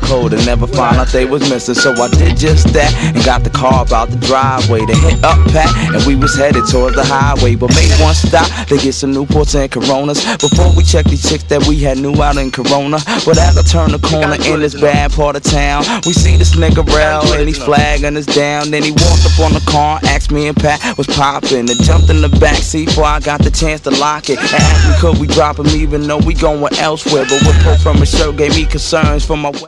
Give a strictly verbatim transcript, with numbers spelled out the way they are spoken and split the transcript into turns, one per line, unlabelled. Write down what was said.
cold and never found out they was missing. So I did just that and got the car out the driveway to hit up Pat, and we was headed towards the highway, but made one stop to get some Newports and Coronas before we checked these chicks that we had knew out in Corona. But as I turned the corner in this bad part of town, we see this nigga Rel and he's flagging us down. Then he walked up on the car, asked me and Pat was popping, and jumped in the backseat before I got the chance to lock it, and asked me could we drop him even though we going elsewhere. But what pull from his shirt gave me concerns for my